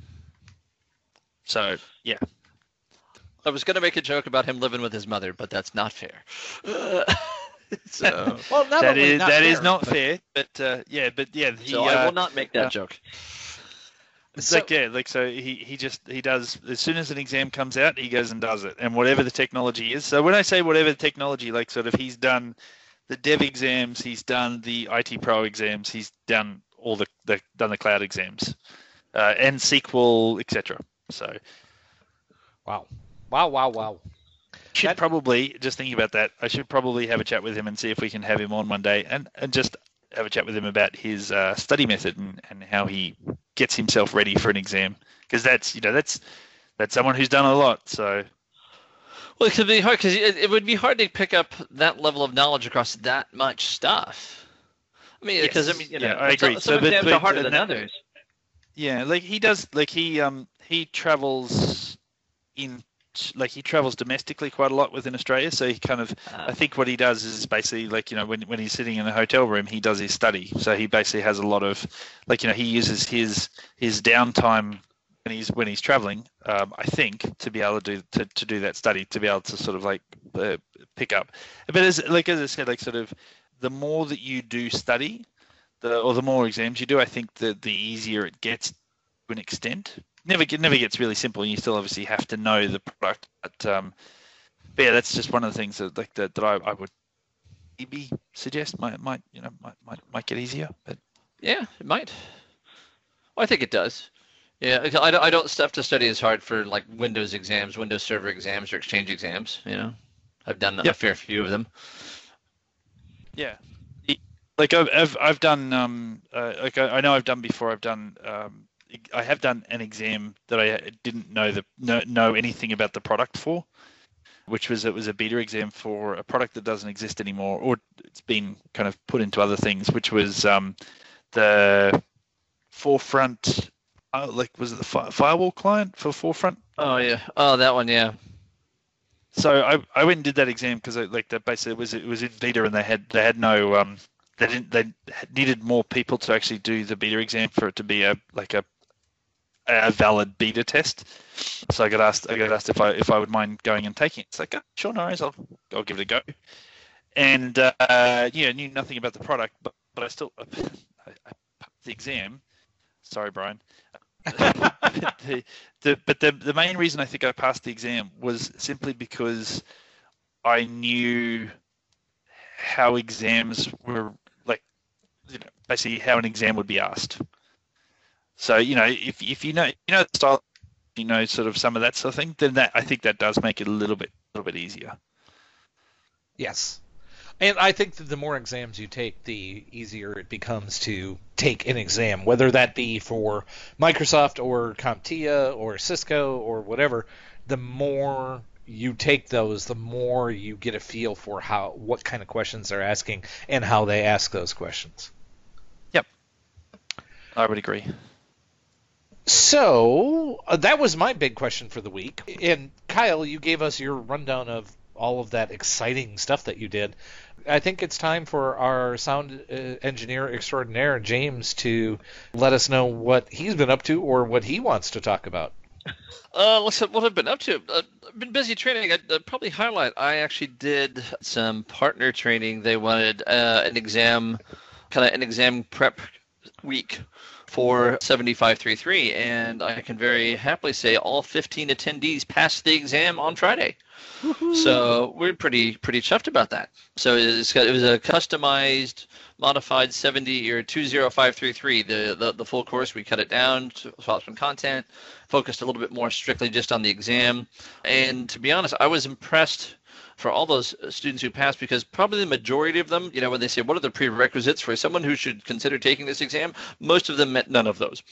So yeah. I was going to make a joke about him living with his mother, but that's not fair. Uh, so Well, not that only is not that fair, is not but- fair, but uh, yeah, but yeah, he, so I uh, will not make that uh, joke. It's So- like yeah, like so he, he just he does as soon as an exam comes out, he goes and does it, and whatever the technology is. So when I say whatever the technology, like sort of he's done the dev exams, he's done the I T Pro exams, he's done all the, the done the cloud exams, uh, and S Q L, et cetera. So Wow. Wow, wow, wow. should That- probably just thinking about that. I should probably have a chat with him and see if we can have him on one day, and, and just have a chat with him about his uh, study method and, and how he gets himself ready for an exam, because that's you know that's that's someone who's done a lot. So Well, it could be hard because it, it would be hard to pick up that level of knowledge across that much stuff. I mean, because Yes. I mean, you know, Yeah, I agree. Some, So, some but- exams but- are harder and than that- others. yeah, like he does, like he um he travels in like he travels domestically quite a lot within Australia. So he kind of Uh, I think what he does is basically like, you know, when when he's sitting in a hotel room, he does his study. So he basically has a lot of like, you know, he uses his his downtime when he's when he's traveling, um, I think, to be able to do to, to do that study, to be able to sort of like uh, pick up. But as like as I said, like sort of the more that you do study, the or the more exams you do, I think the the easier it gets to an extent. Never get never gets really simple. You still obviously have to know the product, but um, but yeah, that's just one of the things that like that, that I, I would maybe suggest might might you know might might, might get easier. But Yeah, it might. Well, I think it does. Yeah, I I don't, I don't have to study as hard for like Windows exams, Windows Server exams, or Exchange exams. You know, I've done a Yep. fair few of them. yeah, like I've I've, I've done um uh, like I, I know I've done before. I've done um I have done an exam that I didn't know the know, know anything about the product for, which was it was a beta exam for a product that doesn't exist anymore, or it's been kind of put into other things, which was um the Forefront. Uh, like was it the fi- firewall client for Forefront? Oh yeah. Oh, that one. Yeah. So I, I went and did that exam because like that basically it was it was in beta and they had they had no um they didn't they needed more people to actually do the beta exam for it to be a like a a valid beta test. So I got asked I got asked if I if I would mind going and taking it. It's like, oh, sure, no worries, I'll I'll give it a go. And uh, yeah, knew nothing about the product, but but I still I, I passed the exam. Sorry, Brian. the, the, but the the main reason I think I passed the exam was simply because I knew how exams were like, you know, basically how an exam would be asked. So you know, if if you know you know the style, you know sort of some of that sort of thing, then that I think that does make it a little bit a little bit easier. Yes. And I think that the more exams you take, the easier it becomes to take an exam, whether that be for Microsoft or CompTIA or Cisco or whatever. The more you take those, the more you get a feel for how what kind of questions they're asking and how they ask those questions. Yep, I would agree. So uh, that was my big question for the week. And Kyle, you gave us your rundown of all of that exciting stuff that you did. I think it's time for our sound uh, engineer extraordinaire, James, to let us know what he's been up to or what he wants to talk about. Uh, listen, what I've been up to. Uh, I've been busy training. I'd, I'd probably highlight. I actually did some partner training. They wanted uh, an exam, kind of an exam prep week for seventy-five thirty-three, and I can very happily say all fifteen attendees passed the exam on Friday. So we're pretty pretty chuffed about that. So it's, it was a customized, modified seventy or two oh five thirty-three. The, the the full course, we cut it down to swapped some content, focused a little bit more strictly just on the exam. And to be honest, I was impressed for all those students who pass, because probably the majority of them, you know, when they say what are the prerequisites for someone who should consider taking this exam, most of them meant none of those.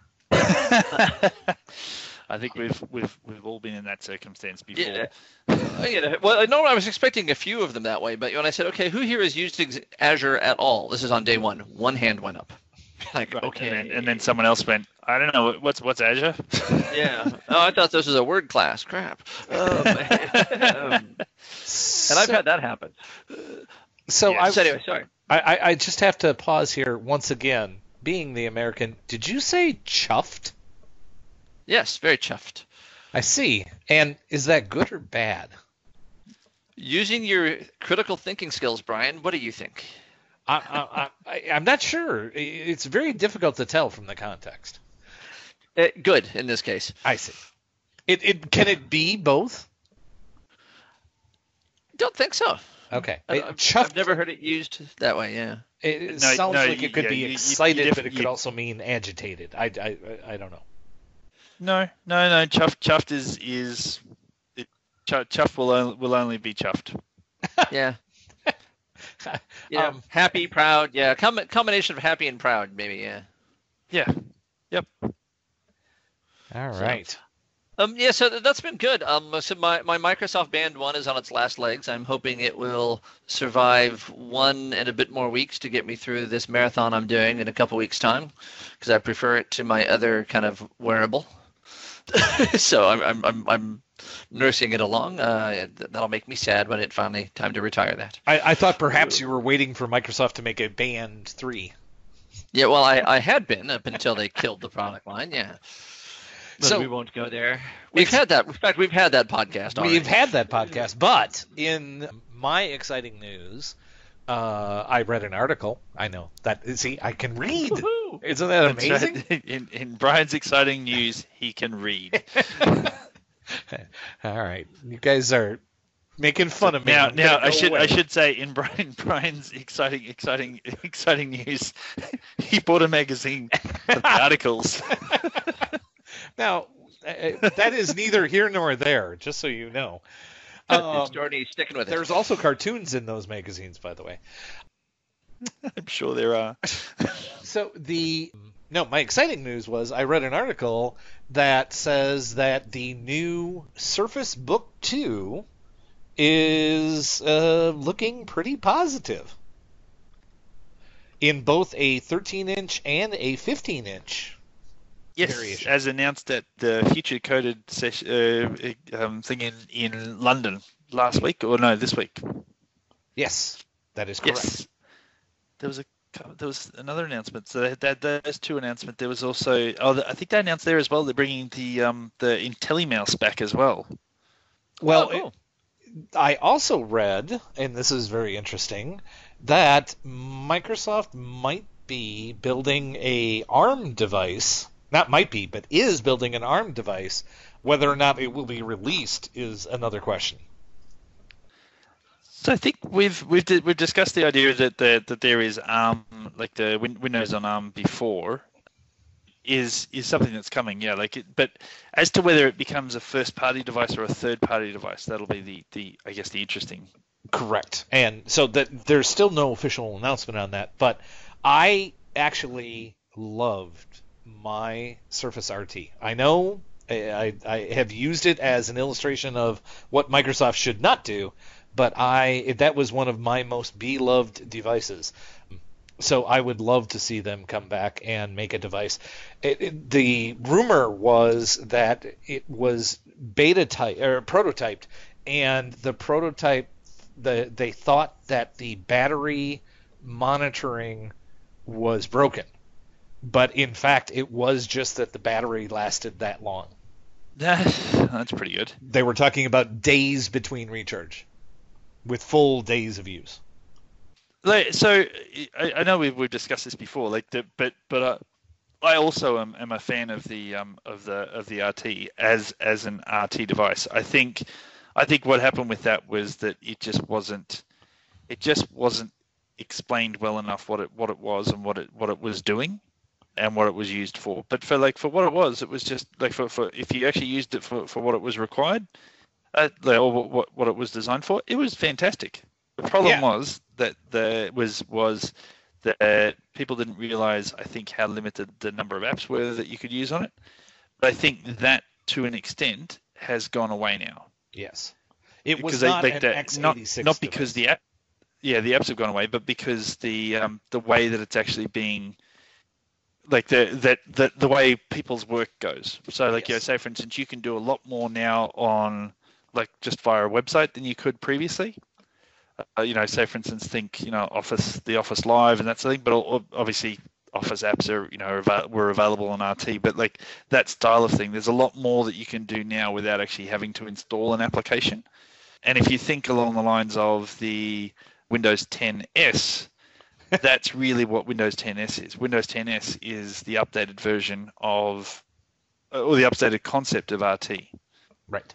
I think we've we've we've all been in that circumstance before. Yeah. Uh, you know, well, no, I was expecting a few of them that way, but when I said, okay, who here has used ex- Azure at all? This is on day one. One hand went up. Like, Right. okay. And then, and then someone else went, I don't know, what's what's Azure? Yeah. Oh, I thought this was a word class. Crap. Um, um, and I've had that happen. So Yeah, I, so anyway, sorry. I, I I just have to pause here once again. Being the American, did you say chuffed? Yes, very chuffed. I see. And is that good or bad? Using your critical thinking skills, Brian, what do you think? I, I, I, I'm not sure. It's very difficult to tell from the context. Uh, good in this case. I see. It, it can it be both? Don't think so. Okay. I, It- I've, chuffed, I've never heard it used that way. Yeah. It, it No, sounds no, like you- it could yeah, be you- you- you excited, def- but it could you- also mean agitated. I, I, I don't know. No, no, no. Chuffed, chuffed is is it, chuff, chuff will only, will only be chuffed. Yeah. Yeah. Um, happy, proud. Yeah. Com- combination of happy and proud, maybe. Yeah. Yeah. Yep. All right. Um, yeah, so th- that's been good. Um, so my, my Microsoft Band one is on its last legs. I'm hoping it will survive one and a bit more weeks to get me through this marathon I'm doing in a couple weeks' time, because I prefer it to my other kind of wearable. So I'm, I'm I'm I'm nursing it along. Uh, th- that'll make me sad when it finally time to retire that. I, I thought perhaps you were waiting for Microsoft to make a Band three. Yeah, well, I, I had been up until they killed the product line. Yeah. But So- we won't go there. We've It's- had that. In fact, we've had that podcast already. We've had that podcast, but in my exciting news, uh, I read an article. I know that. See, I can read. Woohoo! Isn't that That's amazing? right. In in Brian's exciting news, he can read. All right, you guys are making fun of me. Now, I'm now gonna I go should away. I should say in Brian Brian's exciting exciting exciting news, he bought a magazine of articles. Now, uh, that is neither here nor there. Just so you know. Um, Jordy's sticking with it. there's also cartoons in those magazines, by the way. I'm sure there are. So the no, my exciting news was I read an article that says that the new Surface Book two is uh, looking pretty positive in both a thirteen inch and a fifteen inch. Yes, variation. as announced at the Future Coded session uh, um, thing in, in London last week, or no, this week. Yes, that is correct. Yes, there was a there was another announcement. So they had those two announcements. There was also oh, I think they announced there as well. They're bringing the um the IntelliMouse back as well. Well, Oh, cool. I also read, and this is very interesting, that Microsoft might be building a ARM device. Not might be, but is building an ARM device. Whether or not it will be released is another question. So I think we've we've di- we've discussed the idea that the, that there is ARM, like the win- Windows on ARM before, is is something that's coming. Yeah, like it, but as to whether it becomes a first party device or a third party device, that'll be the, the I guess the interesting. Correct. And so that there's still no official announcement on that, but I actually loved my Surface R T. I know I, I have used it as an illustration of what Microsoft should not do, but I that was one of my most beloved devices. So I would love to see them come back and make a device. It, it, the rumor was that it was beta type or prototyped, and the prototype, the they thought that the battery monitoring was broken, but in fact it was just that the battery lasted that long. That's pretty good. They were talking about days between recharge, with full days of use. Like, so I, I know we've we've discussed this before, like the but but uh, I also am, am a fan of the um of the of the R T as as an R T device. I think I think what happened with that was that it just wasn't it just wasn't explained well enough what it what it was and what it what it was doing and what it was used for. But for like for what it was, it was just like for, for if you actually used it for, for what it was required, uh, or what what it was designed for. It was fantastic. The problem Yeah. was that the was was that people didn't realize, I think, how limited the number of apps were that you could use on it. But I think that, to an extent, has gone away now. Yes. It was Because they not make an that- x not eighty-six not because device. the app, yeah, the apps have gone away, but because the um, the way that it's actually being, like the that the, the way people's work goes. So, like, you know, Yes. say for instance, you can do a lot more now on like just via a website than you could previously. Uh, you know, say for instance, think you know Office, the Office Live, and that sort of thing. But al- obviously, Office apps are you know ava- were available on R T. But like that style of thing, there's a lot more that you can do now without actually having to install an application. And if you think along the lines of the Windows ten S, that's really what Windows ten S is. Windows ten S is the updated version of, or the updated concept of R T. Right.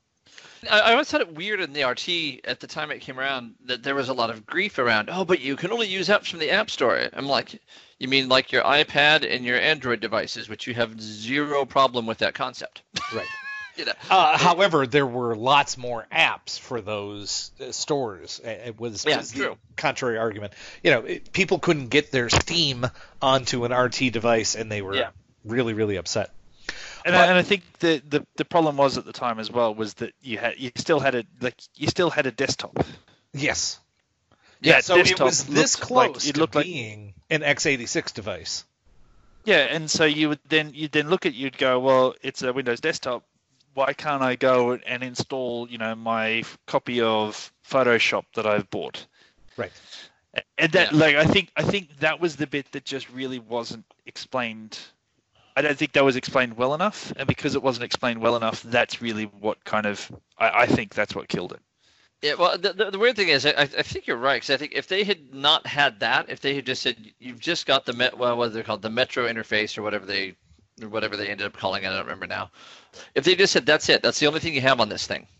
I, I always thought it weird in the R T at the time it came around that there was a lot of grief around. Oh, but you can only use apps from the App Store. I'm like, you mean like your iPad and your Android devices, which you have zero problem with that concept. Right. You know. Uh, however, there were lots more apps for those uh, stores. Uh, It was, Yeah, was the true. contrary argument. You know, it, people couldn't get their Steam onto an R T device, and they were Yeah. really, really upset. And, But- I, and I think the, the the problem was at the time as well was that you had you still had a like you still had a desktop. Yes. Yeah, Yeah, so it desktop was this looked like- close it to looked like- being an x eighty-six device. Yeah, and so you would then you then look at you'd go, well, it's a Windows desktop. Why can't I go and install you know my f- copy of Photoshop that I've bought? Right. And that Yeah. like I think I think that was the bit that just really wasn't explained. I don't think that was explained well enough, and because it wasn't explained well enough, that's really what kind of I, I think that's what killed it. Yeah, well, the, the, the weird thing is, I, I think you're right, because I think if they had not had that, if they had just said, you've just got the, met, well, what they're called, the Metro interface or whatever they or whatever they ended up calling it, I don't remember now. If they just said, that's it, that's the only thing you have on this thing.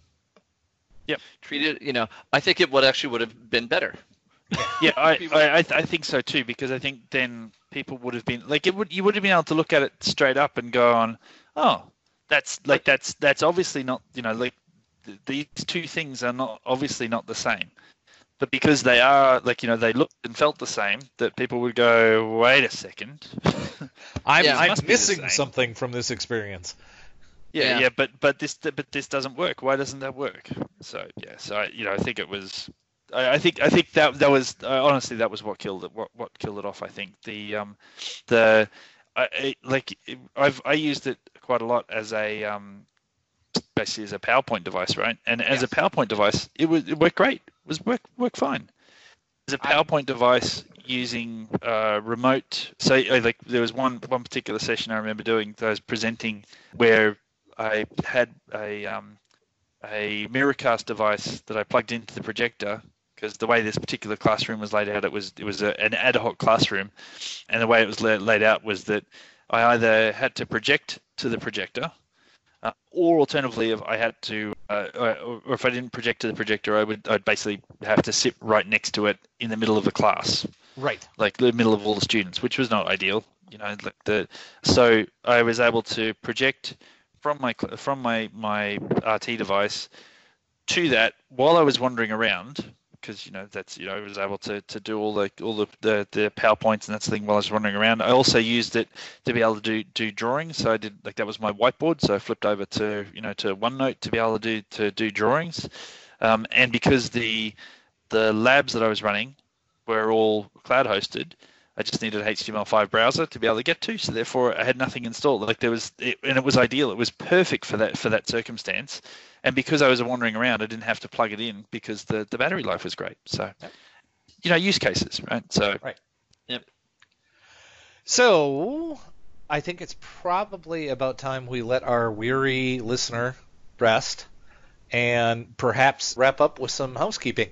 Yep. Treat it, you know, I think it would actually would have been better. Yeah, I, I, I th- I think so too, because I think then people would have been like it would you would have been able to look at it straight up and go on, oh, that's like that's that's obviously not you know like th- these two things are not obviously not the same, but because they are like you know they looked and felt the same, that people would go, wait a second, I'm, Yeah, it I'm must be the missing same. something from this experience. yeah, Yeah. yeah, but but this but this doesn't work. Why doesn't that work? So yeah, so I, you know I think it was. I I think I think that that was uh, honestly that was what killed it. What what killed it off? I think the um the I, I like I've I used it quite a lot as a um basically as a PowerPoint device, right? And as a Yes. PowerPoint device, it was it worked great. It was work worked fine. As a I- PowerPoint device using uh, remote, so uh, like there was one one particular session I remember doing that I was presenting where I had a um a Miracast device that I plugged into the projector. Because the way this particular classroom was laid out, it was it was a, an ad hoc classroom, and the way it was la- laid out was that I either had to project to the projector, uh, or alternatively, if I had to, uh, or, or if I didn't project to the projector, I would I'd basically have to sit right next to it in the middle of the class, Right. like the middle of all the students, which was not ideal, you know. Like the so I was able to project from my cl- from my my R T device to that while I was wandering around. Because you know that's you know I was able to, to do all the all the, the, the PowerPoints and that's the thing while I was wandering around. I also used it to be able to do, do drawings. So I did like that was my whiteboard. So I flipped over to you know to OneNote to be able to do to do drawings. Um, and because the the labs that I was running were all cloud hosted, I just needed an H T M L five browser to be able to get to. So therefore I had nothing installed. Like there was it, and it was ideal. It was perfect for that for that circumstance. And because I was wandering around, I didn't have to plug it in because the, the battery life was great. So, Yep. you know, use cases, right? So, Right. Yep. So, I think it's probably about time we let our weary listener rest and perhaps wrap up with some housekeeping.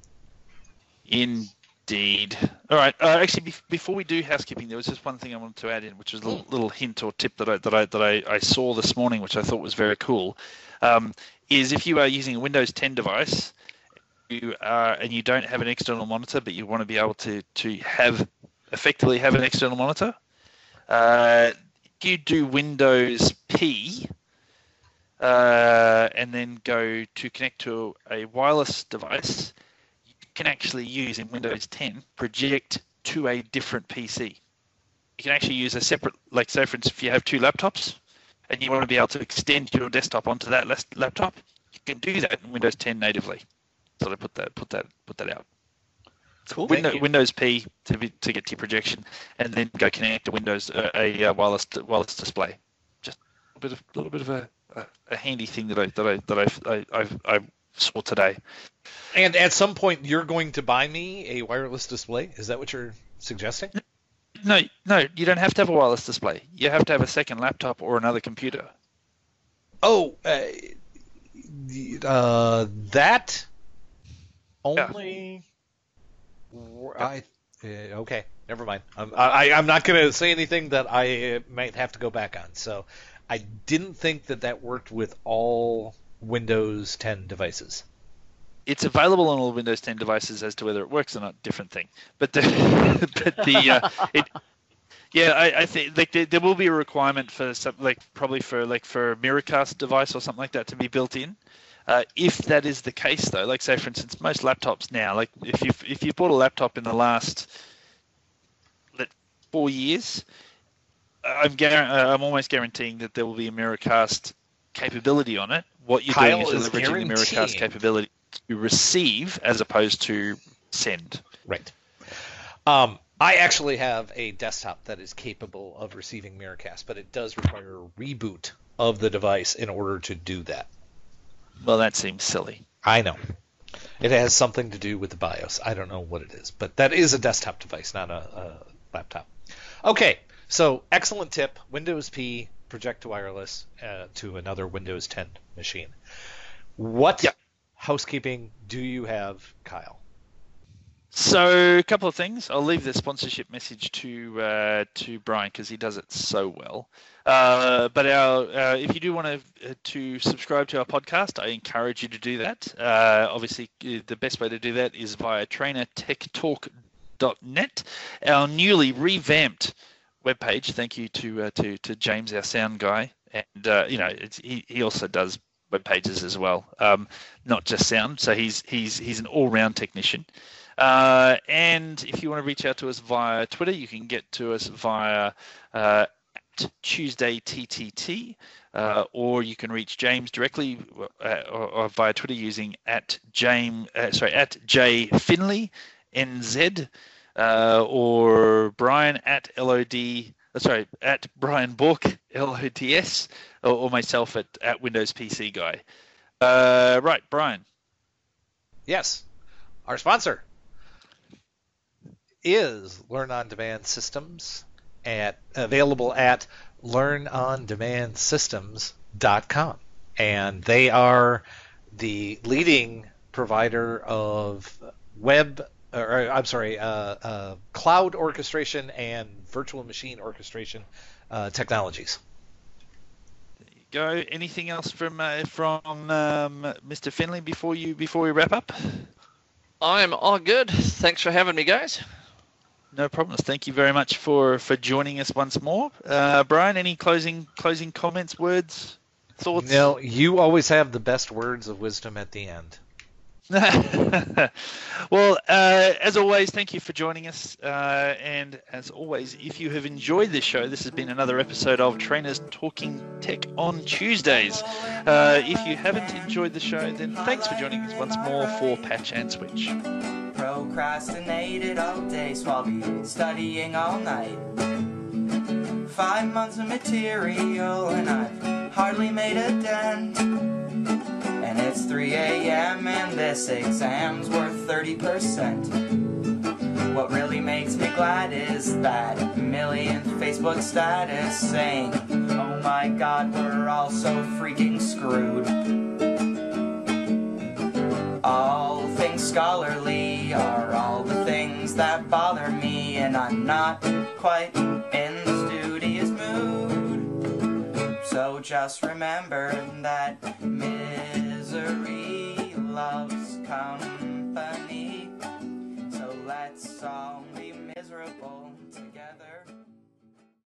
indeed. All right. Uh, actually, be- before we do housekeeping, there was just one thing I wanted to add in, which was a little, little hint or tip that I that I that I, I saw this morning, which I thought was very cool. Um, is if you are using a Windows ten device, you are and you don't have an external monitor, but you want to be able to to have effectively have an external monitor. Uh, you do Windows P. uh, and then go to connect to a wireless device, you can actually use in Windows ten project to a different P C. You can actually use a separate, like say for instance, if you have two laptops and you want to be able to extend your desktop onto that laptop, you can do that in Windows ten natively. So I put that put that put that out. Cool. Windows, Windows P to be, to get to your projection, and then go connect to Windows uh, a uh, wireless wireless display. Just a bit of a little bit of a, a, a handy thing that I that I that I I, I, I saw today. And at some point, you're going to buy me a wireless display. Is that what you're suggesting? No, no, you don't have to have a wireless display. You have to have a second laptop or another computer. Oh, uh, uh, that only. Yeah. I uh, okay. Never mind. I'm, I, I'm not going to say anything that I uh, might have to go back on. So, I didn't think that that worked with all Windows ten devices. It's available on all Windows ten devices. As to whether it works or not, different thing. But the, but the uh, it, yeah, I, I think like there, there will be a requirement for some, like probably for like for a Miracast device or something like that to be built in. Uh, if that is the case, though, like say for instance, most laptops now, like if you if you bought a laptop in the last like, four years, I'm guar- I'm almost guaranteeing that there will be a Miracast capability on it. What you're Kyle doing is, is leveraging the Miracast capability to receive as opposed to send. Right. Um, I actually have a desktop that is capable of receiving Miracast, but it does require a reboot of the device in order to do that. Well, that seems silly. I know. It has something to do with the BIOS. I don't know what it is, but that is a desktop device, not a, a laptop. Okay, so excellent tip. Windows P, project to wireless uh, to another Windows ten machine. What yep. housekeeping do you have, Kyle? So a couple of things. I'll leave the sponsorship message to uh, to Brian because he does it so well. Uh, but our, uh, if you do want to uh, to subscribe to our podcast, I encourage you to do that. Uh, obviously, the best way to do that is via trainer tech talk dot net, our newly revamped webpage. Thank you to uh, to to James, our sound guy, and uh, you know it's, he he also does web pages as well, um, not just sound. So he's he's he's an all-round technician. Uh, and if you want to reach out to us via Twitter, you can get to us via uh, at Tuesday T T T, uh, or you can reach James directly uh, or, or via Twitter using at James, uh, sorry, at J Finley N Z, uh, or Brian at L O D. Sorry, at Brian Bourke L O D S, or, or myself at at Windows P C Guy. Uh, right, Brian. Yes, our sponsor is Learn on Demand Systems, at available at learn on demand systems dot com, and they are the leading provider of web, or I'm sorry, uh, uh, cloud orchestration and virtual machine orchestration uh, technologies. There you go. Anything else from uh, from um, Mister Finley before you before we wrap up? I'm all good. Thanks for having me, guys. No problems. Thank you very much for, for joining us once more. Uh, Brian, any closing closing comments, words, thoughts? No, you always have the best words of wisdom at the end. Well, uh, as always, thank you for joining us. Uh, and as always, if you have enjoyed this show, this has been another episode of Trainers Talking Tech on Tuesdays. Uh, if you haven't enjoyed the show, then thanks for joining us once more for Patch and Switch. Procrastinated all day, swabby, studying all night. Five months of material and I've hardly made a dent. And it's three a.m. and this exam's worth thirty percent. What really makes me glad is that millionth Facebook status saying, oh my god, we're all so freaking screwed. All things scholarly are all the things that bother me, and I'm not quite in the studious mood. So just remember that misery